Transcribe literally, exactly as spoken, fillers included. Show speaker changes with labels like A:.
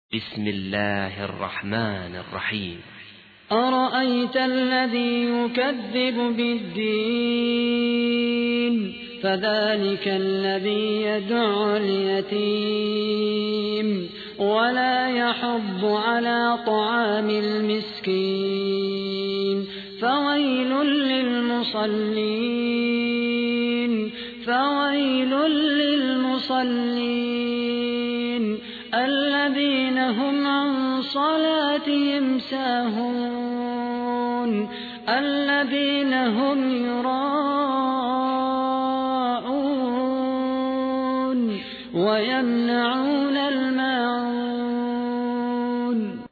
A: بسم الله الرحمن الرحيم.
B: أرأيت الذي يكذب بالدين فذلك الذي يدع اليتيم ولا يحض على طعام المسكين فويل للمصلين فويل للمصلين الذين هم عن صلاتهم ساهون الذين هم يراءون ويمنعون الماعون